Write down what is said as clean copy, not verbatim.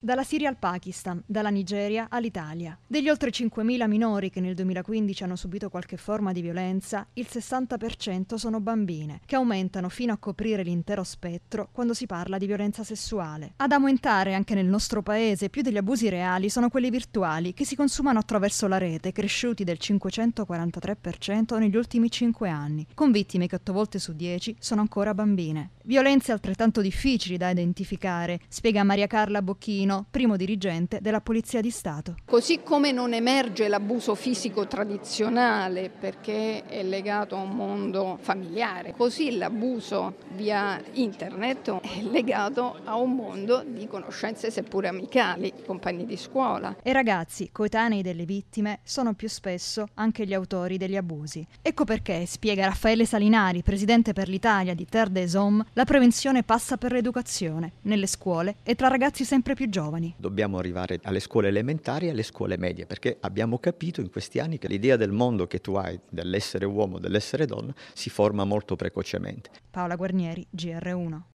Dalla Siria al Pakistan, dalla Nigeria all'Italia. Degli oltre 5.000 minori che nel 2015 hanno subito qualche forma di violenza, il 60% sono bambine, che aumentano fino a coprire l'intero spettro quando si parla di violenza sessuale. Ad aumentare anche nel nostro paese più degli abusi reali sono quelli virtuali, che si consumano attraverso la rete, cresciuti del 543% negli ultimi 5 anni, con vittime che 8 volte su 10 sono ancora bambine. Violenze altrettanto difficili da identificare, spiega Maria Carla Bocchino, primo dirigente della Polizia di Stato. Così come non emerge l'abuso fisico tradizionale perché è legato a un mondo familiare, così l'abuso via internet è legato a un mondo di conoscenze seppure amicali, compagni di scuola. E ragazzi, coetanei delle vittime, sono più spesso anche gli autori degli abusi. Ecco perché, spiega Raffaele Salinari, presidente per l'Italia di Terre des Hommes, la prevenzione passa per l'educazione, nelle scuole e tra ragazzi sempre più giovani. Dobbiamo arrivare alle scuole elementari e alle scuole medie, perché abbiamo capito in questi anni che l'idea del mondo che tu hai, dell'essere uomo, dell'essere donna, si forma molto precocemente. Paola Guarnieri, GR1.